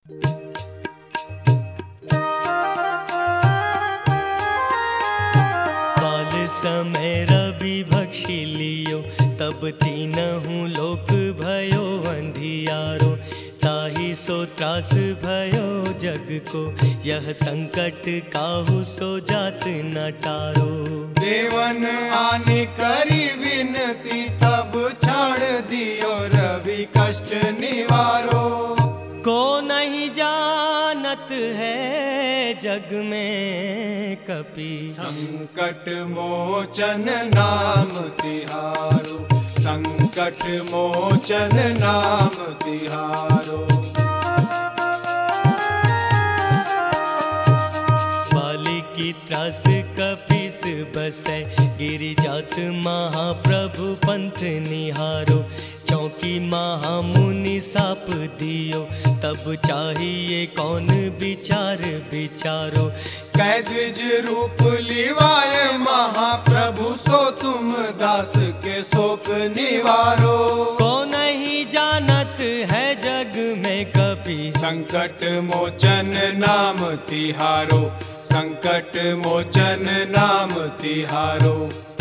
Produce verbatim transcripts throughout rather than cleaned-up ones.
बाल समय रवि भक्षी लियो, तब तीनहु लोक भयो अंधियारो। ताहि सो त्रास भयो जग को, यह संकट काहू सो जात न टारो। देवन आने करी विनती, तब छाड़ दियो रवि कष्ट निवारो। को नहीं जानत है जग में कपि, संकट मोचन नाम तिहारो। संकट मोचन नाम तिहारो। बाली की त्रास कपीस बसै, गिरि जात महाप्रभु पंथ निहारो। चौकी महामुनि साप दियो, तब चाहिए कौन विचार विचारो। कैद्विज रूप लिवाए महाप्रभु, सो तुम दास के शोक निवारो। को नहीं जानत है जग में कपि, संकट मोचन नाम तिहारो। संकट मोचन नाम तिहारो।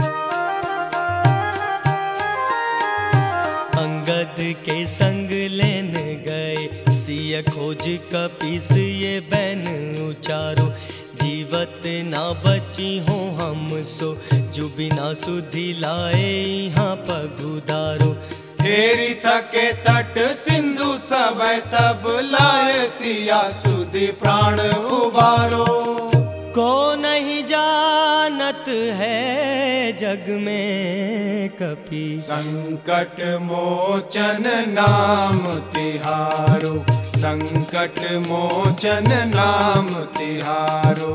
अंगद के संग लेन गए, सिय खोज कपीस ये बैन उचारो। जीवत ना बची हो हम सो, जो बिना सुधि लाए यहाँ पगुदारो। हेरी थके तट सिंधु सब, तब लाए सिया सुधि प्राण उबारो। को नहीं जानत है जग में कपि, संकट मोचन नाम तिहारो। संकट मोचन नाम तिहारो।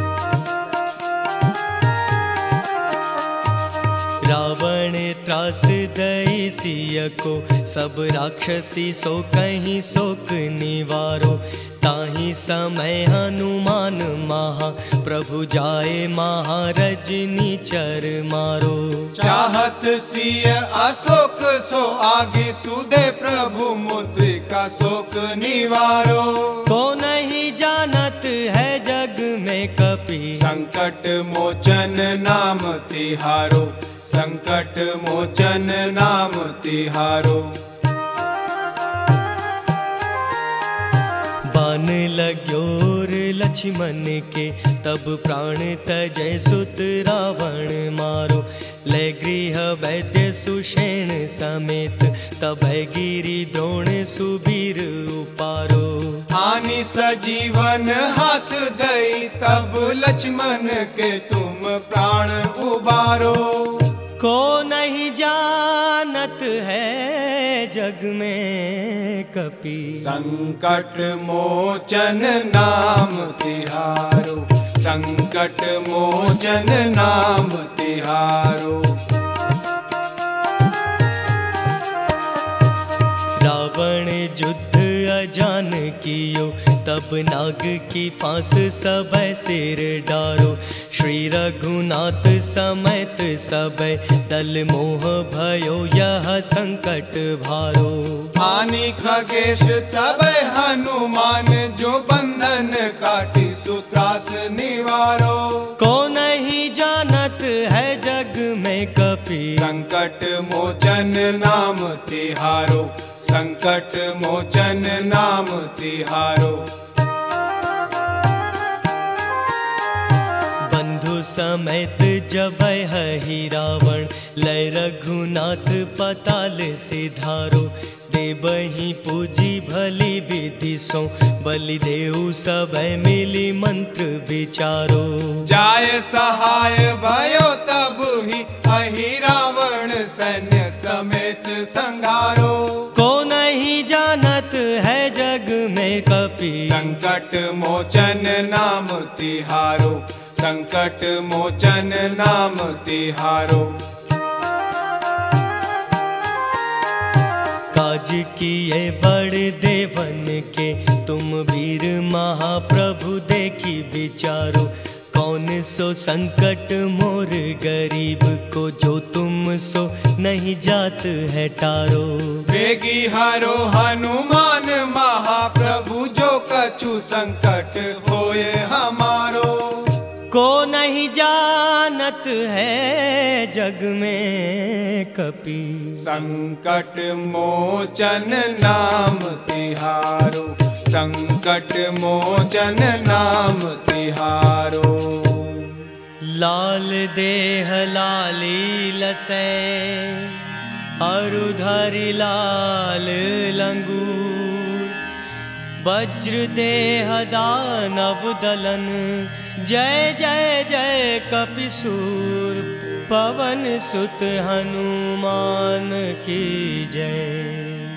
रावण त्रास दई सिय को, सब राक्षसी सो कहीं शोक निवारो। ताहि समय हनुमान महा, प्रभु जाए महारजनी चर मारो। चाहत सिय अशोक सो आगे, सुधे प्रभु मुद्रिका शोक निवारो। को नहीं जानत है जग में कपि, संकट मोचन नाम तिहारो। संकट मोचन नाम तिहारो। बान लग्योर लक्ष्मण के, तब प्राण तजय सुत रावण मारो। ले गृह वैद्य सुषेण समेत, तब गिरि द्रोण सुबीर उपारो। हानि सजीवन हाथ दई, तब लक्ष्मण के तुम प्राण उबारो। को नहीं जानत है जग में कपि, संकट मोचन नाम तिहारो। संकट मोचन नाम तिहारो। रावण युद्ध अजान कियो, तब नाग की फांस सबय सिर डारो। श्री रघुनाथ समेत सबय, दल मोह भयो यह संकट भारो। हानि खगेश तब हनुमान, जो बंधन काटी सुत्रास निवारो। को नहीं जानत है जग में कपि, संकट मोचन नाम तिहारो। संकट मोचन नाम तिहारो। बंधु समेत जबै हहि रावण, लय रघुनाथ पताल सिधारो। देवहि पूजी भली विधि सो, बलि देहु सबय मिली मंत्र विचारो। जाय सहाय भयो तब ही, अहि रावण सैन्य समेत संघारो। को नहीं जानत है जग में कपि, संकट मोचन नाम तिहारो। संकट मोचन नाम तिहारो। काज किए बड़ देवन के, तुम वीर महाप्रभु देखी विचारो। कौन सो संकट मोर गरीब को, जो तुम सो नहीं जात है टारो। वेगी हरो हनुमान महाप्रभु, जो है जग में कपि। संकट मोचन नाम तिहारो, संकट मोचन नाम तिहारो। लाल देह लाली लसै, अरुधरि लाल लंगूर। वज्र देह दानव दलन, जय जय जय कपिसूर। पवन सुत हनुमान की जय।